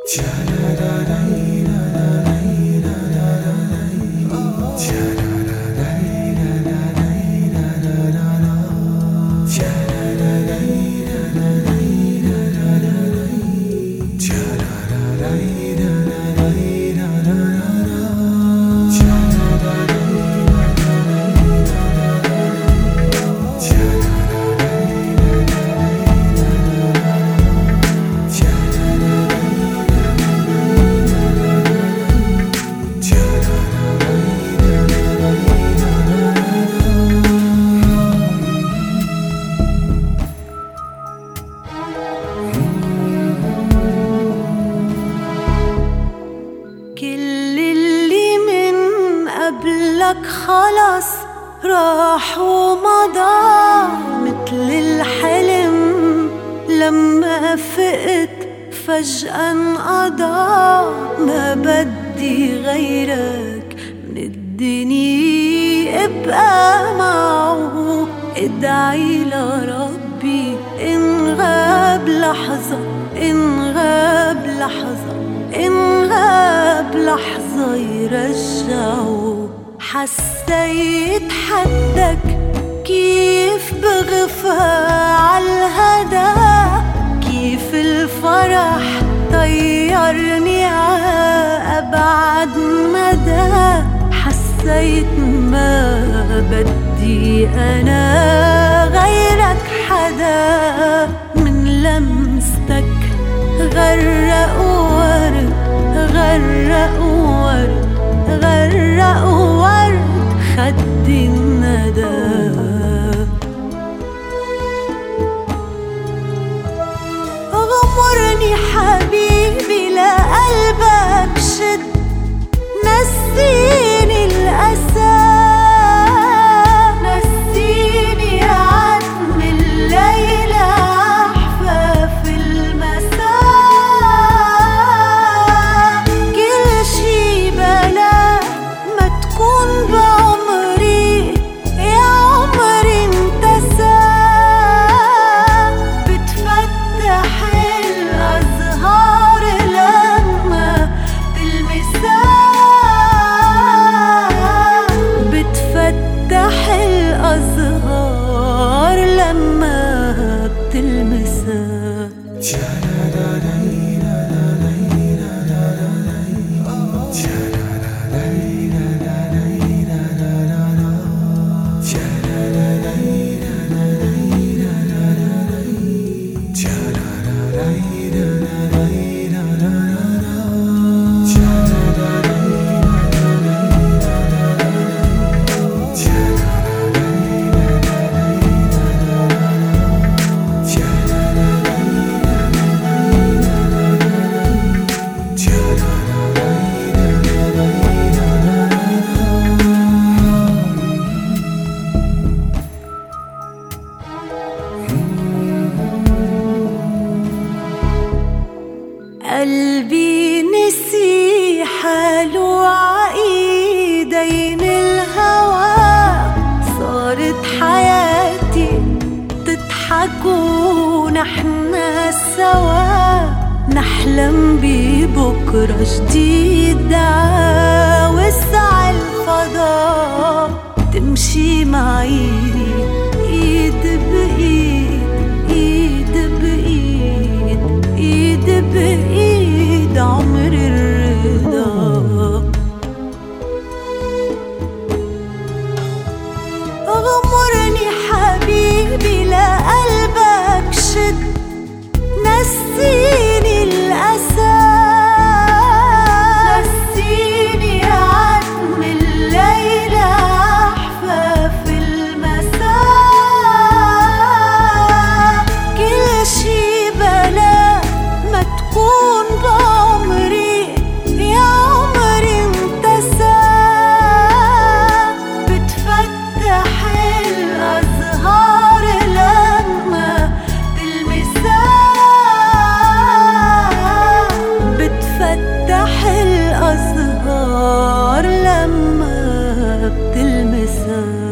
قبلك خلاص راح ومضى مثل الحلم، لما فقت فجأة انقضى. ما بدي غيرك من الدنيا ابقى معه، ادعي لربي إن غاب لحظة، إن غاب لحظة، إن غاب لحظة يرجعه. حسيت حدك كيف بغفى عالهدى، كيف الفرح طيرني عأبعد مدى. حسيت ما بدي أنا غيرك حدا، من لمستك غرق ورد، غرق ورد، غرق ورد خدي الندى. غمرني حبيبي لقلبك شد، نسيني الأسى، نسيني عتم الليل أحفاف المساء. كل شي بلا ما تكون بعمري يا عمري انتسى. بتفتح الأزهار لما تلمسها، بتفتح الأزهار لما بتلمسها. قلبي نسي حاله عايدين الهوى، صارت حياتي تضحك ونحنا سوا. نحلم ببكرة جديد وسع الفضاء، تمشي معي ايد بايد، ايد بايد، ايد بايد عمر الرضا. غمرني حبيبي لقلبك شد، نسيني الأسى، نسيني عتم الليل أحفاف المساء. كل شي بلا ما تكون بعمري يا عمري انتسى. بتفتح الأزهار لما تلمسها، بتفتح الأزهار لما بتلمسها.